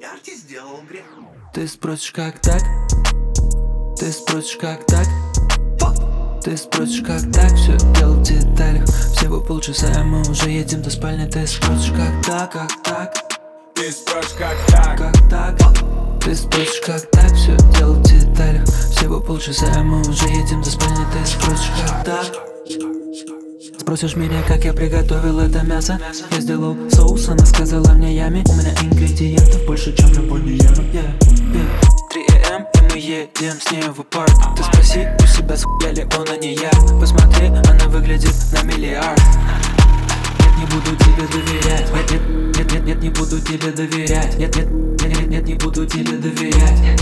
Арти сделал грех. Ты спросишь, как так? Ты спросишь, как так? Ты спросишь, как так? Все дело в деталях. Всего полчаса, и мы уже едем до спальни. Ты спросишь, как так, как так? Ты спросишь, как так? Как так? Ты спросишь, как так? Все дело в деталях. Всего полчаса, и мы уже едем до спальни. Ты спросишь, как так? Спросишь меня, как я приготовил это мясо. Я сделал соус, она сказала мне ями. У меня ингредиентов больше, чем любой диема. 3 AM, и мы едем с ней в парк. Ты спроси у себя, схуя ли он, а не я. Посмотри, она выглядит на миллиард. Нет, не буду тебе доверять. Нет, не буду тебе доверять. Нет, не буду тебе доверять.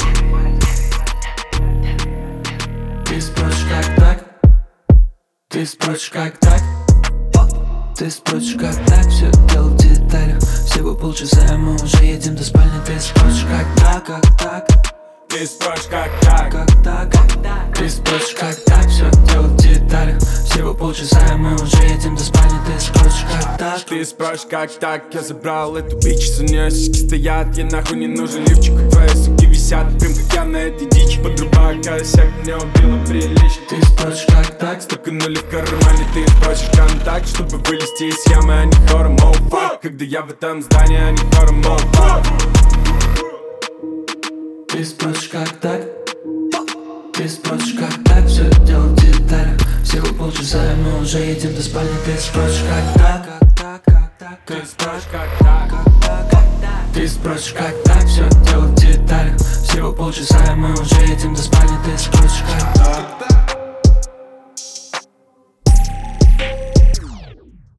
Ты спросишь, как так? Ты спросишь, как так? Ты спросишь, как так? Все дело в деталях. Всего полчаса, и мы уже едем до спальни. Ты спросишь, как так, как так? Ты спросишь, как так? Как так? Ты спросишь, как так? Все дело в деталях. Всего полчаса, и мы уже едем до спальни. Ты спросишь, как так? Ты спросишь, как так? Я забрал эту бичь, у нее сиськи стоят. Я нахуй не нужен лифчик, твои суки висят. Прям как я на этой дичи. Подрубаю косяк, меня убило прилично. Ты спросишь, как так? Столько нулей в кармане. Ты спросишь контакт, чтобы вылезти из ямы, а не хором, oh fuck. Когда я в этом здании, а не хором, oh fuck. Ты спросишь, как так? Ты спросишь, как так? Все дело в деталях. Всего полчаса, и мы уже едем до спальни. Ты спросишь, как так? Ты спросишь, как так? Ты спросишь, как так? Все дело в деталях. Всего полчаса, и мы уже едем до спальни. Ты спросишь, как так?